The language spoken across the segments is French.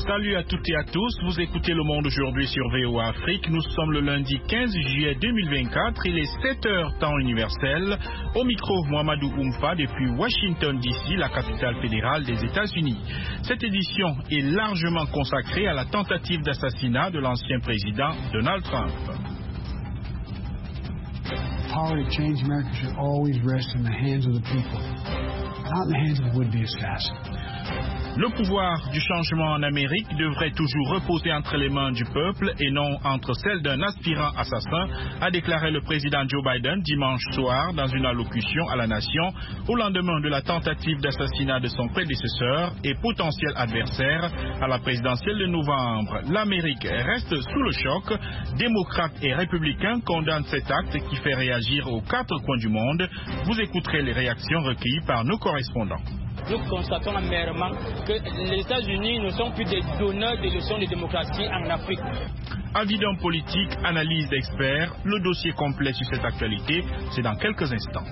Salut à toutes et à tous, vous écoutez Le Monde aujourd'hui sur VOA Afrique. Nous sommes le lundi 15 juillet 2024, il est 7h temps universel. Au micro, Mohamedou Oumfa depuis Washington DC, la capitale fédérale des États-Unis. Cette édition est largement consacrée à la tentative d'assassinat de l'ancien président Donald Trump. The power to change America should always rest in the hands of the people, not in the hands of the would-be assassin. Le pouvoir du changement en Amérique devrait toujours reposer entre les mains du peuple et non entre celles d'un aspirant assassin, a déclaré le président Joe Biden dimanche soir dans une allocution à la nation au lendemain de la tentative d'assassinat de son prédécesseur et potentiel adversaire à la présidentielle de novembre. L'Amérique reste sous le choc. Démocrates et républicains condamnent cet acte qui fait réagir aux quatre coins du monde. Vous écouterez les réactions recueillies par nos correspondants. Nous constatons amèrement que les États-Unis ne sont plus des donneurs de leçons de démocratie en Afrique. Avis d'hommes politiques, analyse d'experts, le dossier complet sur cette actualité, c'est dans quelques instants.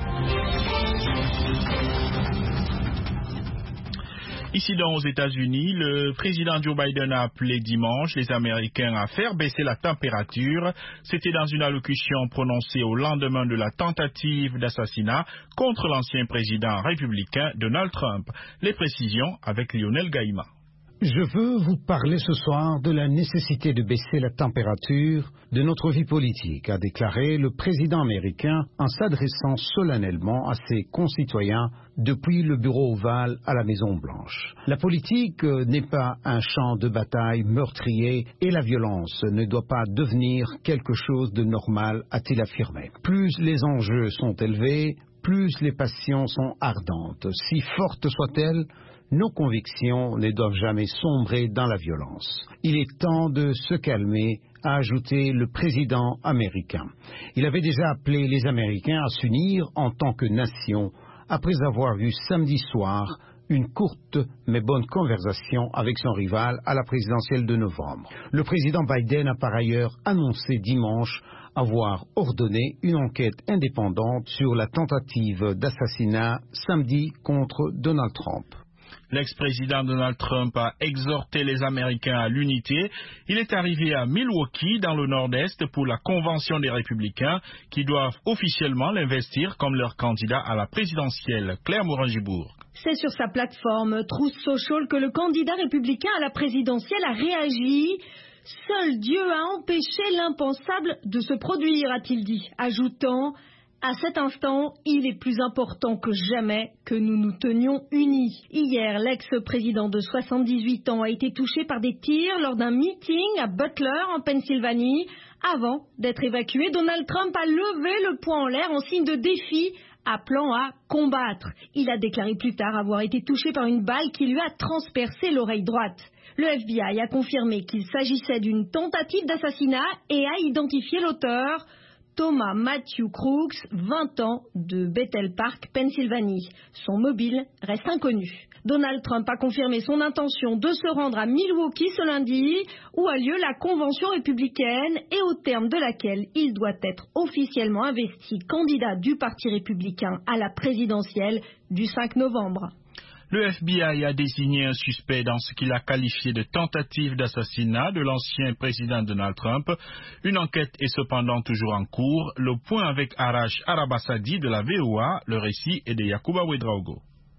Ici aux États-Unis, le président Joe Biden a appelé dimanche les Américains à faire baisser la température. C'était dans une allocution prononcée au lendemain de la tentative d'assassinat contre l'ancien président républicain Donald Trump. Les précisions avec Lionel Gaïma. Je veux vous parler ce soir de la nécessité de baisser la température de notre vie politique, a déclaré le président américain en s'adressant solennellement à ses concitoyens depuis le bureau ovale à la Maison-Blanche. La politique n'est pas un champ de bataille meurtrier et la violence ne doit pas devenir quelque chose de normal, a-t-il affirmé. Plus les enjeux sont élevés, plus les passions sont ardentes. Si fortes soient-elles, nos convictions ne doivent jamais sombrer dans la violence. Il est temps de se calmer, a ajouté le président américain. Il avait déjà appelé les Américains à s'unir en tant que nation après avoir eu samedi soir une courte mais bonne conversation avec son rival à la présidentielle de novembre. Le président Biden a par ailleurs annoncé dimanche avoir ordonné une enquête indépendante sur la tentative d'assassinat samedi contre Donald Trump. L'ex-président Donald Trump a exhorté les Américains à l'unité. Il est arrivé à Milwaukee, dans le nord-est, pour la convention des républicains qui doivent officiellement l'investir comme leur candidat à la présidentielle. Claire Morin-Gibourg. C'est sur sa plateforme Truth Social que le candidat républicain à la présidentielle a réagi. Seul Dieu a empêché l'impensable de se produire, a-t-il dit, ajoutant: à cet instant, il est plus important que jamais que nous nous tenions unis. Hier, l'ex-président de 78 ans a été touché par des tirs lors d'un meeting à Butler, en Pennsylvanie. Avant d'être évacué, Donald Trump a levé le poing en l'air en signe de défi, appelant à combattre. Il a déclaré plus tard avoir été touché par une balle qui lui a transpercé l'oreille droite. Le FBI a confirmé qu'il s'agissait d'une tentative d'assassinat et a identifié l'auteur, Thomas Matthew Crooks, 20 ans, de Bethel Park, Pennsylvanie. Son mobile reste inconnu. Donald Trump a confirmé son intention de se rendre à Milwaukee ce lundi, où a lieu la convention républicaine et au terme de laquelle il doit être officiellement investi candidat du Parti républicain à la présidentielle du 5 novembre. Le FBI a désigné un suspect dans ce qu'il a qualifié de tentative d'assassinat de l'ancien président Donald Trump. Une enquête est cependant toujours en cours. Le point avec Arash Arabasadi de la VOA, le récit est de Yacouba Ouedraogo.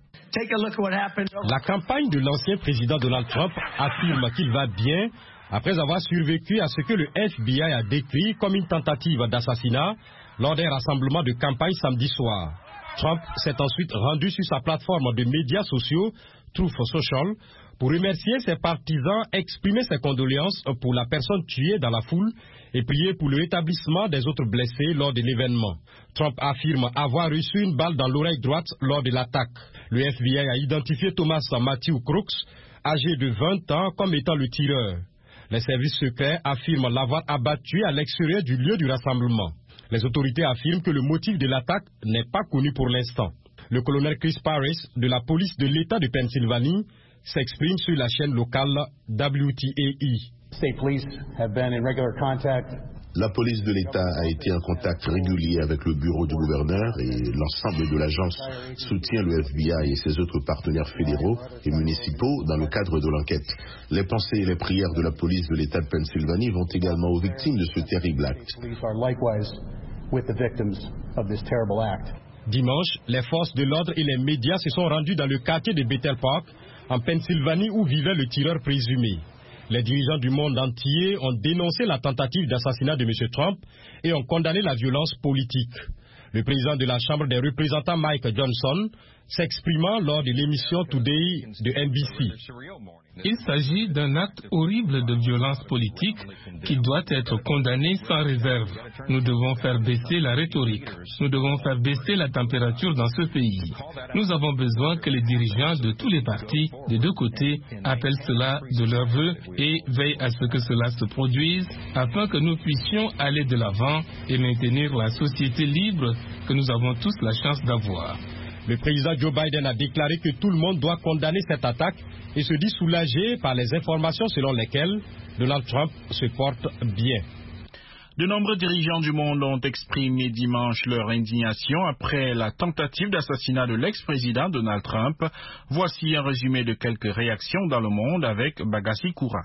La campagne de l'ancien président Donald Trump affirme qu'il va bien après avoir survécu à ce que le FBI a décrit comme une tentative d'assassinat lors d'un rassemblement de campagne samedi soir. Trump s'est ensuite rendu sur sa plateforme de médias sociaux, Truth Social, pour remercier ses partisans, exprimer ses condoléances pour la personne tuée dans la foule et prier pour le rétablissement des autres blessés lors de l'événement. Trump affirme avoir reçu une balle dans l'oreille droite lors de l'attaque. Le FBI a identifié Thomas Matthew Crooks, âgé de 20 ans, comme étant le tireur. Les services secrets affirment l'avoir abattu à l'extérieur du lieu du rassemblement. Les autorités affirment que le motif de l'attaque n'est pas connu pour l'instant. Le colonel Chris Paris de la police de l'État de Pennsylvanie s'exprime sur la chaîne locale WTAE. La police de l'État a été en contact régulier avec le bureau du gouverneur et l'ensemble de l'agence soutient le FBI et ses autres partenaires fédéraux et municipaux dans le cadre de l'enquête. Les pensées et les prières de la police de l'État de Pennsylvanie vont également aux victimes de ce terrible acte. Dimanche, les forces de l'ordre et les médias se sont rendus dans le quartier de Bethel Park, en Pennsylvanie, où vivait le tireur présumé. Les dirigeants du monde entier ont dénoncé la tentative d'assassinat de M. Trump et ont condamné la violence politique. Le président de la Chambre des représentants, Mike Johnson, s'exprimant lors de l'émission Today de NBC. Il s'agit d'un acte horrible de violence politique qui doit être condamné sans réserve. Nous devons faire baisser la rhétorique. Nous devons faire baisser la température dans ce pays. Nous avons besoin que les dirigeants de tous les partis, des deux côtés, appellent cela de leur vœu et veillent à ce que cela se produise afin que nous puissions aller de l'avant et maintenir la société libre que nous avons tous la chance d'avoir. Le président Joe Biden a déclaré que tout le monde doit condamner cette attaque et se dit soulagé par les informations selon lesquelles Donald Trump se porte bien. De nombreux dirigeants du monde ont exprimé dimanche leur indignation après la tentative d'assassinat de l'ex-président Donald Trump. Voici un résumé de quelques réactions dans le monde avec Bagassi Koura.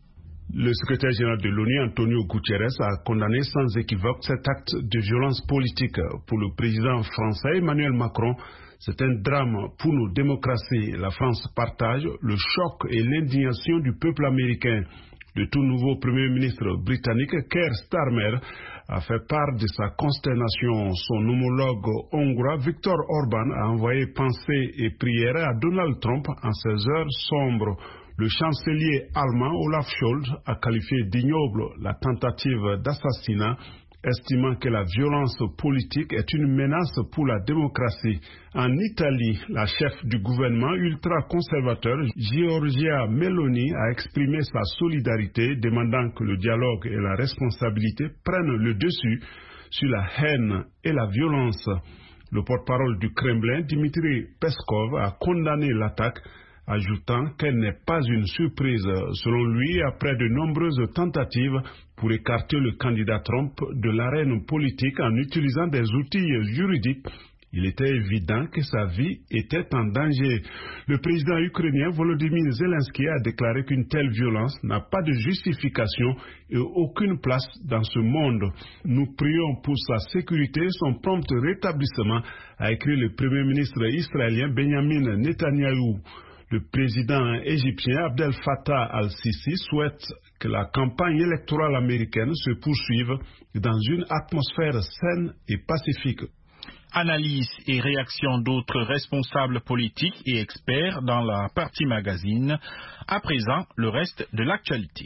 Le secrétaire général de l'ONU, Antonio Guterres, a condamné sans équivoque cet acte de violence politique. Pour le président français Emmanuel Macron, c'est un drame pour nos démocraties. La France partage le choc et l'indignation du peuple américain. Le tout nouveau Premier ministre britannique, Keir Starmer, a fait part de sa consternation. Son homologue hongrois, Viktor Orban, a envoyé pensées et prières à Donald Trump en ces heures sombres. Le chancelier allemand Olaf Scholz a qualifié d'ignoble la tentative d'assassinat, estimant que la violence politique est une menace pour la démocratie. En Italie, la chef du gouvernement ultra-conservateur, Giorgia Meloni, a exprimé sa solidarité, demandant que le dialogue et la responsabilité prennent le dessus sur la haine et la violence. Le porte-parole du Kremlin, Dmitry Peskov, a condamné l'attaque, ajoutant qu'elle n'est pas une surprise. Selon lui, après de nombreuses tentatives pour écarter le candidat Trump de l'arène politique en utilisant des outils juridiques, il était évident que sa vie était en danger. Le président ukrainien Volodymyr Zelensky a déclaré qu'une telle violence n'a pas de justification et aucune place dans ce monde. Nous prions pour sa sécurité et son prompt rétablissement, a écrit le premier ministre israélien Benjamin Netanyahou. Le président égyptien Abdel Fattah al-Sisi souhaite que la campagne électorale américaine se poursuive dans une atmosphère saine et pacifique. Analyse et réaction d'autres responsables politiques et experts dans la partie magazine. À présent, le reste de l'actualité.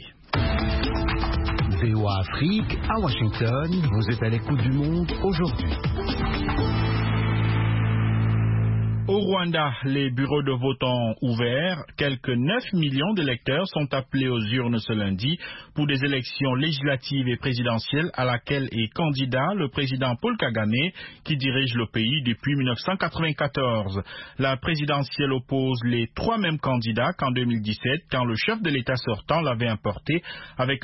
VOA Afrique, à Washington, vous êtes à l'écoute du monde aujourd'hui. Au Rwanda, les bureaux de vote ont ouvert. Quelques 9 millions d'électeurs sont appelés aux urnes ce lundi pour des élections législatives et présidentielles à laquelle est candidat le président Paul Kagame qui dirige le pays depuis 1994. La présidentielle oppose les trois mêmes candidats qu'en 2017 quand le chef de l'État sortant l'avait emporté avec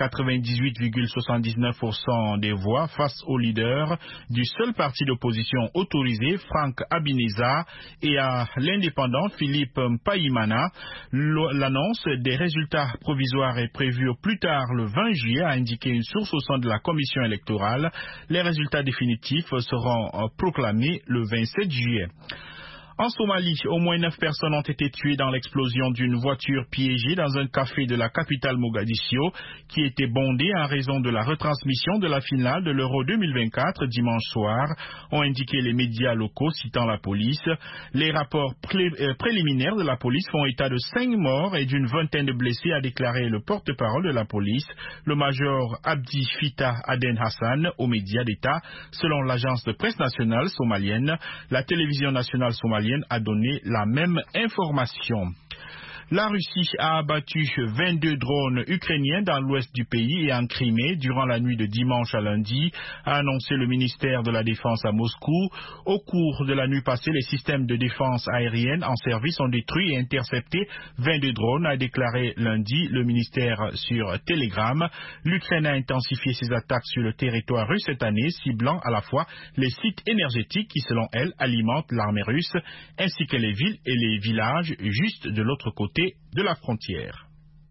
98,79% des voix face au leader du seul parti d'opposition autorisé, Frank Habineza, et à l'indépendant Philippe Mpayimana. L'annonce des résultats provisoires est prévue au plus tard le 20 juillet, a indiqué une source au sein de la commission électorale. Les résultats définitifs seront proclamés le 27 juillet. En Somalie, au moins 9 personnes ont été tuées dans l'explosion d'une voiture piégée dans un café de la capitale Mogadiscio qui était bondé en raison de la retransmission de la finale de l'Euro 2024 dimanche soir, ont indiqué les médias locaux citant la police. Les rapports préliminaires de la police font état de 5 morts et d'une vingtaine de blessés, a déclaré le porte-parole de la police, le major Abdi Fita Aden Hassan, aux médias d'État. Selon l'agence de presse nationale somalienne, la télévision nationale somalienne a donné la même information. La Russie a abattu 22 drones ukrainiens dans l'ouest du pays et en Crimée durant la nuit de dimanche à lundi, a annoncé le ministère de la Défense à Moscou. Au cours de la nuit passée, les systèmes de défense aérienne en service ont détruit et intercepté 22 drones, a déclaré lundi le ministère sur Telegram. L'Ukraine a intensifié ses attaques sur le territoire russe cette année, ciblant à la fois les sites énergétiques qui, selon elle, alimentent l'armée russe, ainsi que les villes et les villages juste de l'autre côté de la frontière.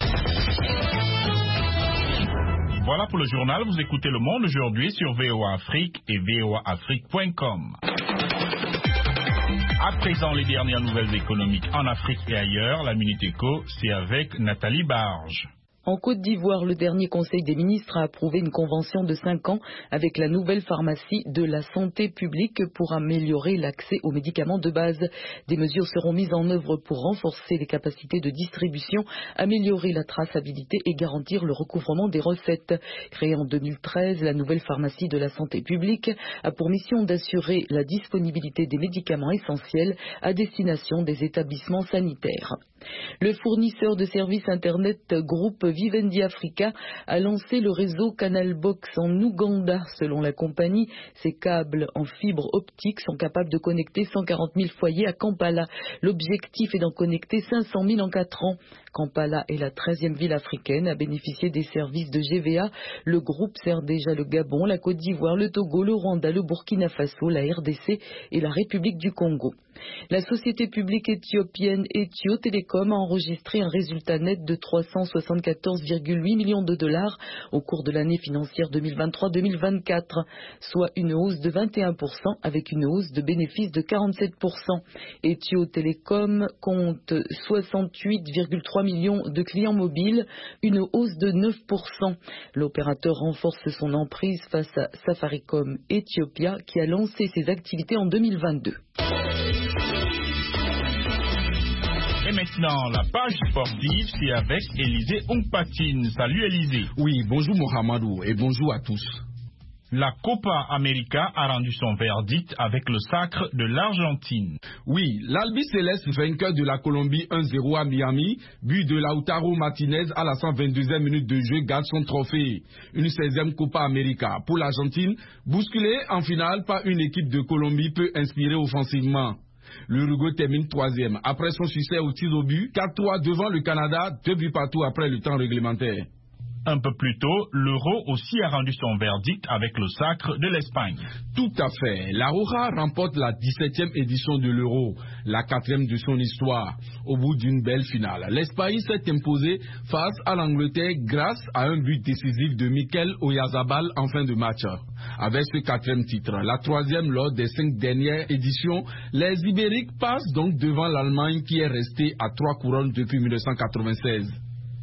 Voilà pour le journal. Vous écoutez Le Monde aujourd'hui sur VOA Afrique et voaafrique.com. À présent, les dernières nouvelles économiques en Afrique et ailleurs. La Minute Éco, c'est avec Nathalie Barge. En Côte d'Ivoire, le dernier Conseil des ministres a approuvé une convention de 5 ans avec la nouvelle pharmacie de la santé publique pour améliorer l'accès aux médicaments de base. Des mesures seront mises en œuvre pour renforcer les capacités de distribution, améliorer la traçabilité et garantir le recouvrement des recettes. Créée en 2013, la nouvelle pharmacie de la santé publique a pour mission d'assurer la disponibilité des médicaments essentiels à destination des établissements sanitaires. Le fournisseur de services Internet groupe Vivendi Africa a lancé le réseau Canal Box en Ouganda. Selon la compagnie, ces câbles en fibre optique sont capables de connecter 140 000 foyers à Kampala. L'objectif est d'en connecter 500 000 en 4 ans. Kampala est la 13e ville africaine à bénéficier des services de GVA. Le groupe sert déjà le Gabon, la Côte d'Ivoire, le Togo, le Rwanda, le Burkina Faso, la RDC et la République du Congo. La société publique éthiopienne Ethio Telecom a enregistré un résultat net de 374,8 millions de dollars au cours de l'année financière 2023-2024, soit une hausse de 21% avec une hausse de bénéfices de 47%. Ethio Telecom compte 68,3 millions de clients mobiles, une hausse de 9%. L'opérateur renforce son emprise face à Safaricom Ethiopia qui a lancé ses activités en 2022. Et maintenant, la page sportive, c'est avec Élisée Ongpatine. Salut Élisée. Oui, bonjour Mohamedou et bonjour à tous. La Copa América a rendu son verdict avec le sacre de l'Argentine. Oui, l'Albiceleste, vainqueur de la Colombie 1-0 à Miami, but de Lautaro Martinez à la 122e minute de jeu, garde son trophée. Une 16e Copa América pour l'Argentine, bousculée en finale par une équipe de Colombie peu inspirée offensivement. L'Uruguay termine 3e après son succès au tir au but, 4-3 devant le Canada, 2 buts partout après le temps réglementaire. Un peu plus tôt, l'Euro aussi a rendu son verdict avec le sacre de l'Espagne. Tout à fait. La Roja remporte la 17e édition de l'Euro, la 4e de son histoire. Au bout d'une belle finale, l'Espagne s'est imposée face à l'Angleterre grâce à un but décisif de Mikel Oyarzabal en fin de match. Avec ce 4e titre, la 3e lors des 5 dernières éditions, les Ibériques passent donc devant l'Allemagne qui est restée à 3 couronnes depuis 1996.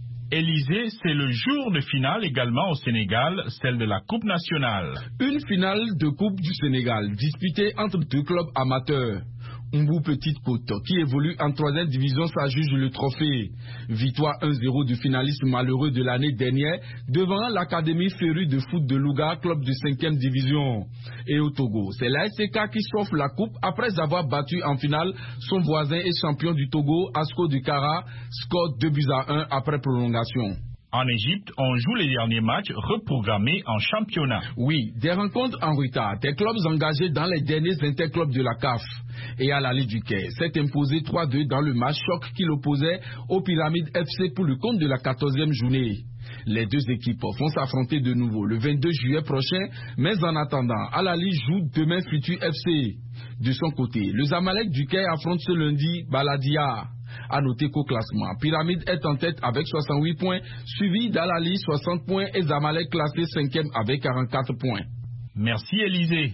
Élysée, c'est le jour de finale également au Sénégal, celle de la Coupe nationale. Une finale de Coupe du Sénégal disputée entre 2 clubs amateurs. Mbou Petite Côte, qui évolue en 3e division, s'adjuge le trophée. Victoire 1-0 du finaliste malheureux de l'année dernière devant l'Académie Féru de foot de Louga, club de 5e division. Et au Togo, c'est l'ASK qui s'offre la coupe après avoir battu en finale son voisin et champion du Togo, Asko du Kara, score 2-1 après prolongation. En Égypte, on joue les derniers matchs reprogrammés en championnat. Oui, des rencontres en retard, des clubs engagés dans les derniers interclubs de la CAF. Et à la Ligue du Caire, s'est imposé 3-2 dans le match choc qui l'opposait au Pyramide FC pour le compte de la 14e journée. Les deux équipes vont s'affronter de nouveau le 22 juillet prochain, mais en attendant, Al-Ahly joue demain Futur FC. De son côté, le Zamalek du Caire affronte ce lundi Baladia. À noter qu'au classement, Pyramide est en tête avec 68 points, suivi d'Al-Ahly 60 points et Zamalek classé 5e avec 44 points. Merci Élisée.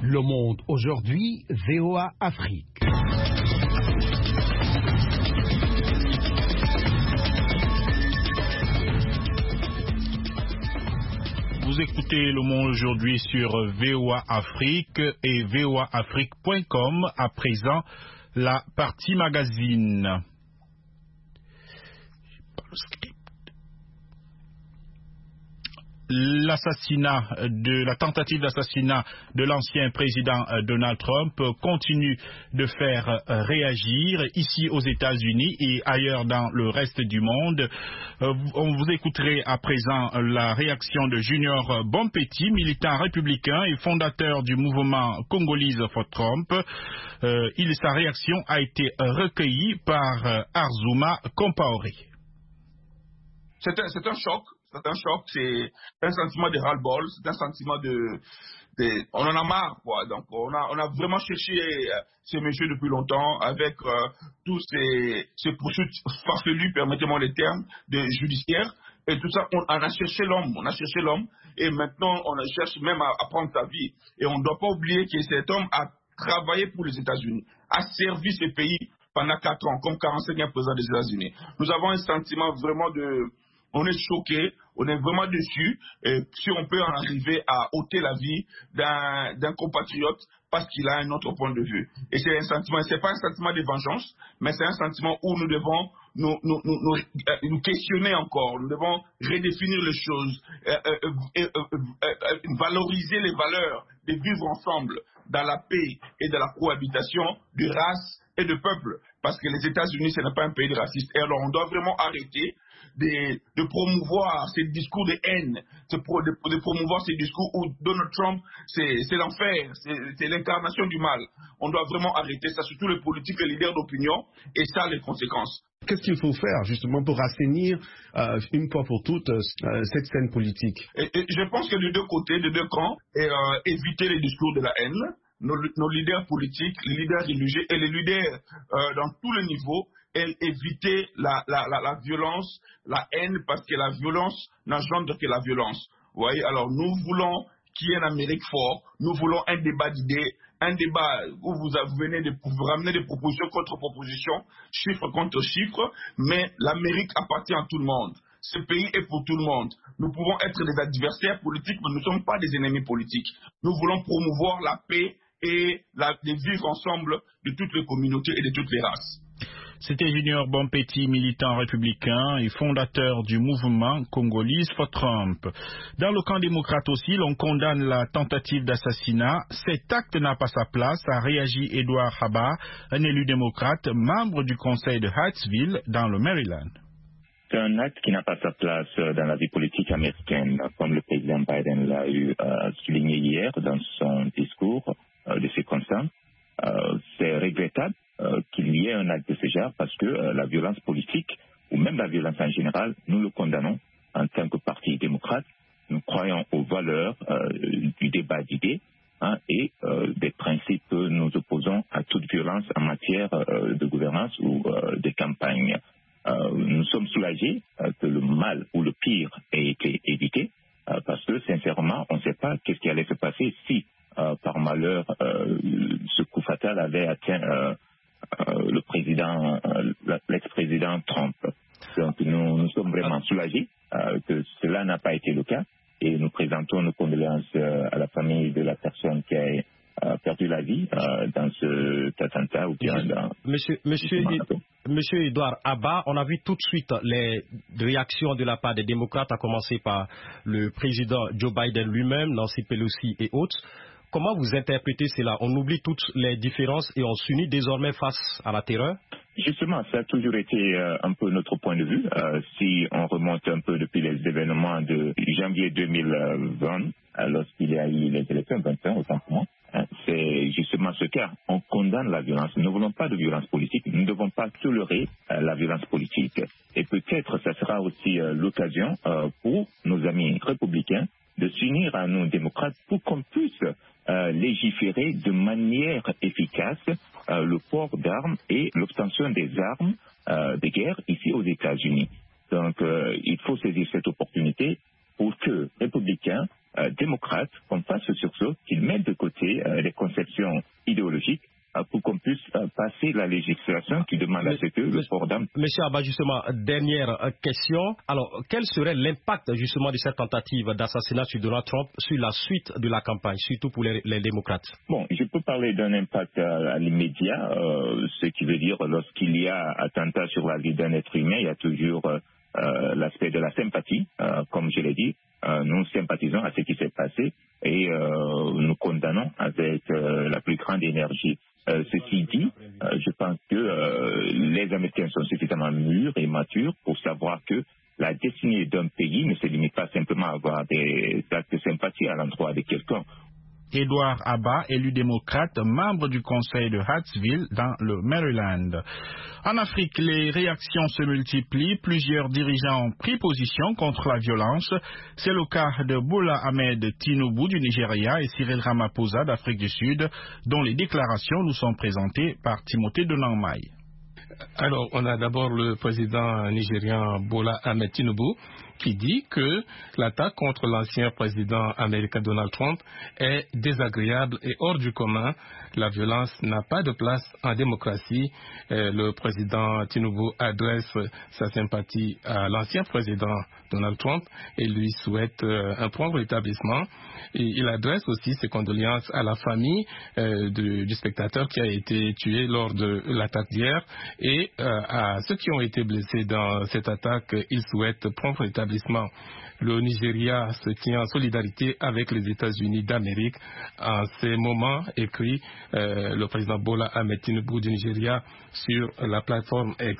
Le Monde aujourd'hui, VOA Afrique. Vous écoutez Le Monde aujourd'hui sur VOA Afrique et voaafrique.com. À présent, la partie magazine. La tentative d'assassinat de l'ancien président Donald Trump continue de faire réagir ici aux États-Unis et ailleurs dans le reste du monde. On vous écouterez à présent la réaction de Junior Bompeti, militant républicain et fondateur du mouvement Congolese for Trump. Sa réaction a été recueillie par Arzuma Compaoré. C'est un choc. C'est un choc, c'est un sentiment de ras-le-bol, c'est un sentiment on en a marre, quoi. Donc on a vraiment cherché ce monsieur depuis longtemps avec tous ces poursuites farfelues, permettez-moi les termes, judiciaires. Et tout ça, on a cherché l'homme, et maintenant on cherche même à prendre sa vie. Et on ne doit pas oublier que cet homme a travaillé pour les États-Unis, a servi ce pays pendant 4 ans, comme 45e président des États-Unis. Nous avons un sentiment vraiment on est choqué, on est vraiment déçu si on peut en arriver à ôter la vie d'un compatriote parce qu'il a un autre point de vue. Et c'est un sentiment, c'est pas un sentiment de vengeance, mais c'est un sentiment où nous devons nous questionner encore, nous devons redéfinir les choses, valoriser les valeurs de vivre ensemble dans la paix et de la cohabitation de race et de peuple. Parce que les États-Unis, ce n'est pas un pays de racistes. Et alors, on doit vraiment arrêter de promouvoir ces discours de haine, de promouvoir ces discours où Donald Trump, c'est l'enfer, c'est l'incarnation du mal. On doit vraiment arrêter ça, surtout les politiques, les leaders d'opinion, et ça, les conséquences. Qu'est-ce qu'il faut faire justement pour assainir une fois pour toutes cette scène politique? Et je pense que de deux côtés, de deux camps, éviter les discours de la haine. Nos leaders politiques, les leaders religieux et les leaders dans tous les niveaux, éviter la violence, la haine, parce que la violence n'engendre que la violence. Vous voyez, alors nous voulons qu'il y ait une Amérique forte, nous voulons un débat d'idées, un débat où vous venez de vous ramener des propositions contre propositions, chiffre contre chiffre, mais l'Amérique appartient à tout le monde. Ce pays est pour tout le monde. Nous pouvons être des adversaires politiques, mais nous ne sommes pas des ennemis politiques. Nous voulons promouvoir la paix et de vivre ensemble de toutes les communautés et de toutes les races. C'était Junior Bompeti, militant républicain et fondateur du mouvement Congolese for Trump. Dans le camp démocrate aussi, l'on condamne la tentative d'assassinat. Cet acte n'a pas sa place, a réagi Edouard Haba, un élu démocrate, membre du conseil de Hartsville, dans le Maryland. C'est un acte qui n'a pas sa place dans la vie politique américaine, comme le président Biden l'a souligné hier dans son discours de circonstance. C'est regrettable qu'il y ait un acte de ce genre parce que la violence politique, ou même la violence en général, nous le condamnons en tant que parti démocrate. Nous croyons aux valeurs du débat d'idées et des principes que nous opposons à toute violence en matière de gouvernance ou de campagne. Nous sommes soulagés que le mal ou le pire ait été évité parce que sincèrement, on ne sait pas qu'est-ce qui allait se passer si par malheur ce coup fatal avait atteint le président, l'ex-président Trump. Donc nous sommes vraiment soulagés que cela n'a pas été le cas et nous présentons nos condoléances à la famille de la personne qui a perdu la vie dans cet attentat ou bien dans... Monsieur Edouard Haba, on a vu tout de suite les réactions de la part des démocrates, à commencer par le président Joe Biden lui-même, Nancy Pelosi et autres. Comment vous interprétez cela? On oublie toutes les différences et on s'unit désormais face à la terreur? Justement, ça a toujours été un peu notre point de vue. Si on remonte un peu depuis les événements de janvier 2020, lorsqu'il y a eu les élections 21, autant pour moi, c'est justement ce cas. On condamne la violence. Nous ne voulons pas de violence politique. Nous ne devons pas tolérer la violence politique. Et peut-être ça sera aussi l'occasion pour nos amis républicains de s'unir à nous démocrates pour qu'on puisse légiférer de manière efficace le port d'armes et l'obtention des armes de guerre ici aux États-Unis. Donc il faut saisir cette opportunité pour que républicains, démocrates, qu'on fasse ce sursaut, qu'ils mettent de côté les modifier la législation qui demande à ce que le port d'armes... Monsieur Abba, justement, dernière question. Alors, quel serait l'impact justement de cette tentative d'assassinat sur Donald Trump sur la suite de la campagne, surtout pour les démocrates? Bon, je peux parler d'un impact à l'immédiat, ce qui veut dire lorsqu'il y a attentat sur la vie d'un être humain, il y a toujours l'aspect de la sympathie, comme je l'ai dit. Nous sympathisons à ce qui s'est passé et nous condamnons avec la plus grande énergie. Ceci dit, je pense que les Américains sont suffisamment mûrs et matures pour savoir que la destinée d'un pays ne se limite pas simplement à avoir des actes de sympathie à l'endroit de quelqu'un. Edward Abba, élu démocrate, membre du conseil de Hartsville dans le Maryland. En Afrique, les réactions se multiplient. Plusieurs dirigeants ont pris position contre la violence. C'est le cas de Bola Ahmed Tinubu du Nigeria et Cyril Ramaphosa d'Afrique du Sud, dont les déclarations nous sont présentées par Timothée Denangmai. Alors, on a d'abord le président nigérian Bola Ahmed Tinubu qui dit que l'attaque contre l'ancien président américain Donald Trump est désagréable et hors du commun. La violence n'a pas de place en démocratie. Le président Tinubu adresse sa sympathie à l'ancien président Donald Trump et lui souhaite un prompt rétablissement. Et il adresse aussi ses condoléances à la famille du spectateur qui a été tué lors de l'attaque d'hier et à ceux qui ont été blessés dans cette attaque. Il souhaite prompt rétablissement. Le Nigeria se tient en solidarité avec les États-Unis d'Amérique. En ces moments, écrit le président Bola Ahmed Tinubu du Nigeria sur la plateforme X.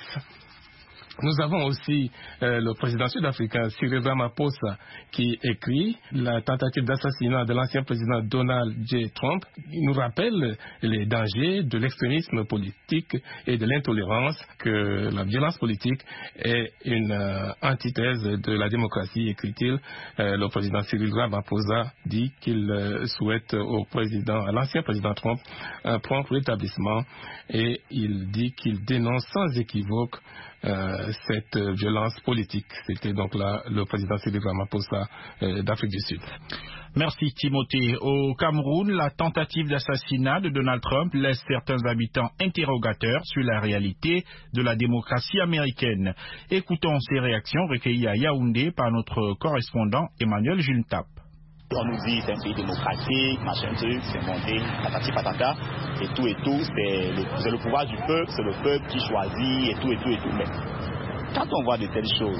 Nous avons aussi le président sud-africain Cyril Ramaphosa qui écrit la tentative d'assassinat de l'ancien président Donald J. Trump. Il nous rappelle les dangers de l'extrémisme politique et de l'intolérance, que la violence politique est une antithèse de la démocratie, écrit-il. Le président Cyril Ramaphosa dit qu'il souhaite à l'ancien président Trump un prompt rétablissement et il dit qu'il dénonce sans équivoque cette violence politique. C'était donc là le président Cyril Ramaphosa d'Afrique du Sud. Merci Timothée. Au Cameroun, la tentative d'assassinat de Donald Trump laisse certains habitants interrogateurs sur la réalité de la démocratie américaine. Écoutons ces réactions recueillies à Yaoundé par notre correspondant Emmanuel Juntap. On nous dit c'est un pays démocratique, machin truc, c'est monté, patati patata, et tout, c'est le pouvoir du peuple, c'est le peuple qui choisit, et tout. Mais quand on voit de telles choses,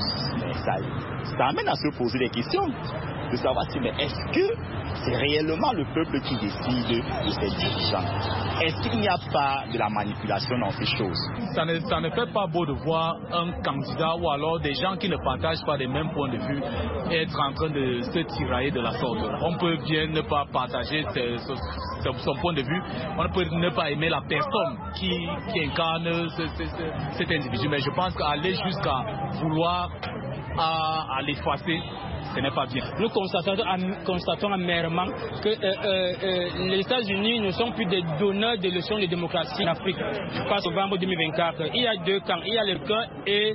ça amène à se poser des questions, de savoir si, mais est-ce que c'est réellement le peuple qui décide de ces dirigeants? Est-ce qu'il n'y a pas de la manipulation dans ces choses? Ça ne fait pas beau de voir un candidat ou alors des gens qui ne partagent pas les mêmes points de vue être en train de se tirailler de la sorte. On peut bien ne pas partager son point de vue, on peut ne pas aimer la personne qui incarne cet individu, mais je pense qu'aller jusqu'à vouloir à l'effacer, ce n'est pas bien. Nous constatons amèrement que les États-Unis ne sont plus des donneurs de leçons de démocratie en Afrique. Je pense au novembre 2024. Il y a deux camps. Il y a le camp et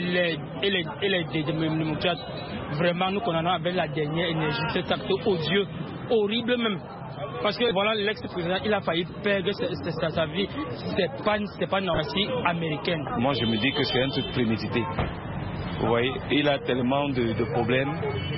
les démocrates. Vraiment, nous condamnons avec la dernière énergie cet acte odieux, horrible même. Parce que voilà, l'ex-président, il a failli perdre sa vie. C'est pas une démocratie américaine. Moi, je me dis que c'est un truc prémédité. Vous voyez, il a tellement de problèmes.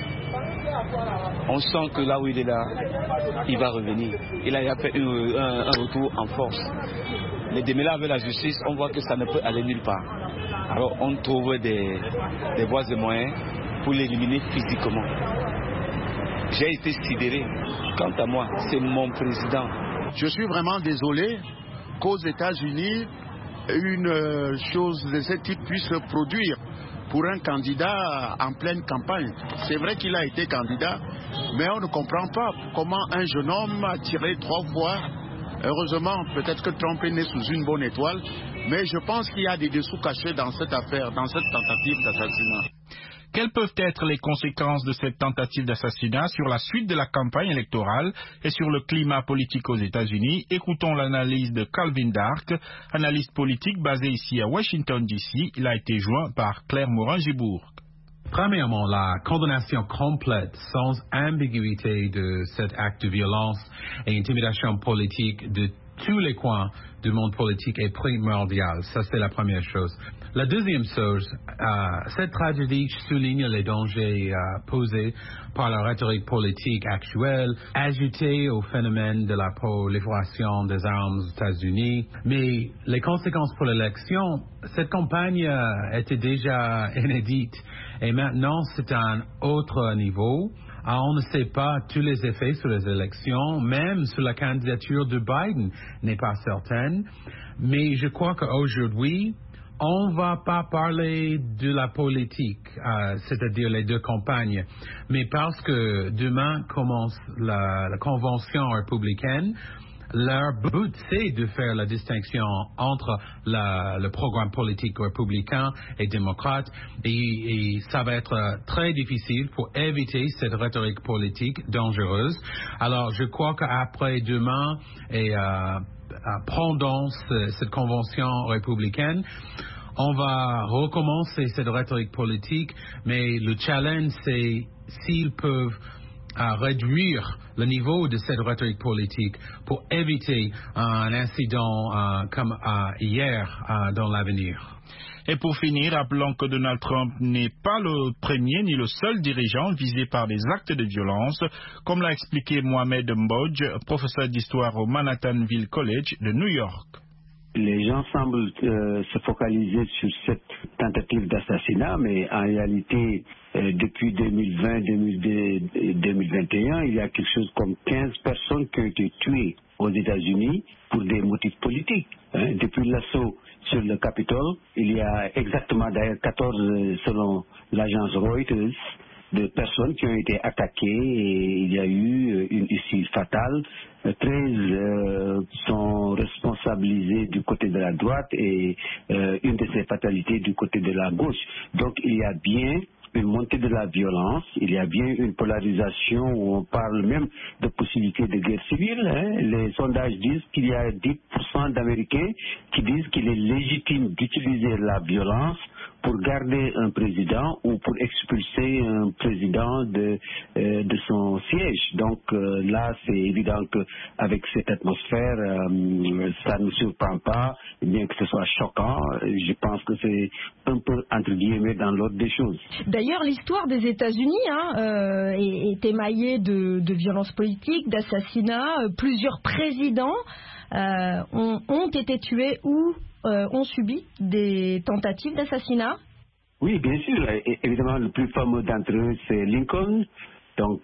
On sent que là où il est là, il va revenir. Il a fait un retour en force. Mais démêler avec la justice, on voit que ça ne peut aller nulle part. Alors on trouve des voies et moyens pour l'éliminer physiquement. J'ai été sidéré. Quant à moi, c'est mon président. Je suis vraiment désolé qu'aux États-Unis, une chose de ce type puisse se produire pour un candidat en pleine campagne. C'est vrai qu'il a été candidat, mais on ne comprend pas comment un jeune homme a tiré 3 fois. Heureusement, peut-être que Trump est né sous une bonne étoile, mais je pense qu'il y a des dessous cachés dans cette affaire, dans cette tentative d'assassinat. Quelles peuvent être les conséquences de cette tentative d'assassinat sur la suite de la campagne électorale et sur le climat politique aux États-Unis? Écoutons l'analyse de Calvin Dark, analyste politique basé ici à Washington, D.C. Il a été joint par Claire Morin-Gibourg. Premièrement, la condamnation complète, sans ambiguïté de cet acte de violence et intimidation politique de tous les coins du monde politique est primordial. Ça, c'est la première chose. La deuxième chose, cette tragédie souligne les dangers posés par la rhétorique politique actuelle, ajoutée au phénomène de la prolifération des armes aux États-Unis. Mais les conséquences pour l'élection, cette campagne était déjà inédite. Et maintenant, c'est à un autre niveau. On ne sait pas tous les effets sur les élections, même sur la candidature de Biden n'est pas certaine. Mais je crois qu'aujourd'hui, on ne va pas parler de la politique, c'est-à-dire les deux campagnes, mais parce que demain commence la convention républicaine. Leur but, c'est de faire la distinction entre le programme politique républicain et démocrate, et ça va être très difficile pour éviter cette rhétorique politique dangereuse. Alors, je crois qu'après demain et pendant cette convention républicaine, on va recommencer cette rhétorique politique, mais le challenge, c'est s'ils peuvent réduire le niveau de cette rhétorique politique pour éviter un incident comme hier dans l'avenir. Et pour finir, rappelons que Donald Trump n'est pas le premier ni le seul dirigeant visé par des actes de violence, comme l'a expliqué Mohamed Mbodj, professeur d'histoire au Manhattanville College de New York. Les gens semblent se focaliser sur cette tentative d'assassinat, mais en réalité, depuis 2020-2021, il y a quelque chose comme 15 personnes qui ont été tuées aux États-Unis pour des motifs politiques. Depuis l'assaut sur le Capitole, il y a exactement d'ailleurs 14, selon l'agence Reuters, de personnes qui ont été attaquées et il y a eu une issue fatale. 13 sont responsabilisés du côté de la droite et une de ces fatalités du côté de la gauche. Donc il y a bien une montée de la violence, il y a bien une polarisation où on parle même de possibilités de guerre civile. Les sondages disent qu'il y a 10% d'Américains qui disent qu'il est légitime d'utiliser la violence pour garder un président ou pour expulser un président de son siège. Donc là, c'est évident qu'avec cette atmosphère, ça ne nous surprend pas, bien que ce soit choquant. Je pense que c'est un peu, entre guillemets, dans l'ordre des choses. D'ailleurs, l'histoire des États-Unis est émaillée de violences politiques, d'assassinats. Plusieurs présidents ont été tués ou ont subi des tentatives d'assassinat? Oui, bien sûr. Évidemment, le plus fameux d'entre eux, c'est Lincoln. Donc,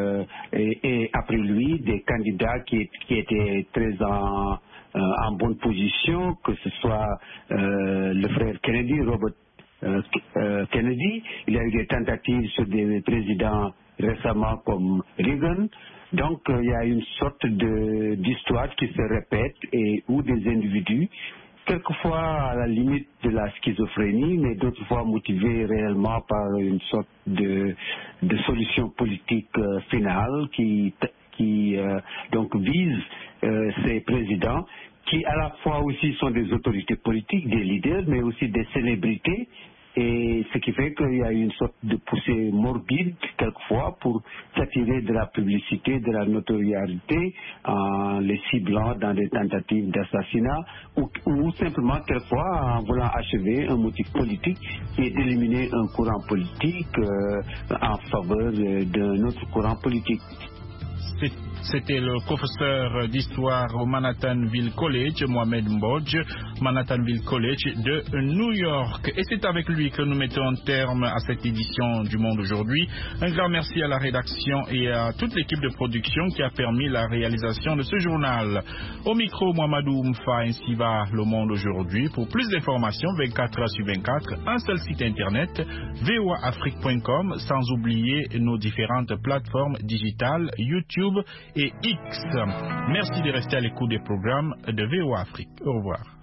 et après lui, des candidats qui étaient très en bonne position, que ce soit le frère Kennedy, Robert Kennedy. Il y a eu des tentatives sur des présidents récemment comme Reagan. Donc, il y a une sorte d'histoire qui se répète et où des individus, quelquefois à la limite de la schizophrénie, mais d'autres fois motivés réellement par une sorte de solution politique finale qui donc vise ces présidents qui à la fois aussi sont des autorités politiques, des leaders, mais aussi des célébrités. Et ce qui fait qu'il y a une sorte de poussée morbide, quelquefois, pour s'attirer de la publicité, de la notoriété, en les ciblant dans des tentatives d'assassinat, ou simplement, quelquefois, en voulant achever un motif politique et d'éliminer un courant politique en faveur d'un autre courant politique. C'était le professeur d'histoire au Manhattanville College, Mohamed Mbodj, Manhattanville College de New York. Et c'est avec lui que nous mettons un terme à cette édition du Monde aujourd'hui. Un grand merci à la rédaction et à toute l'équipe de production qui a permis la réalisation de ce journal. Au micro, Mohamedou Mfa, ainsi va Le Monde aujourd'hui. Pour plus d'informations, 24 heures sur 24, un seul site internet, voaafrique.com, sans oublier nos différentes plateformes digitales, YouTube et X. Merci de rester à l'écoute des programmes de VOA Afrique. Au revoir.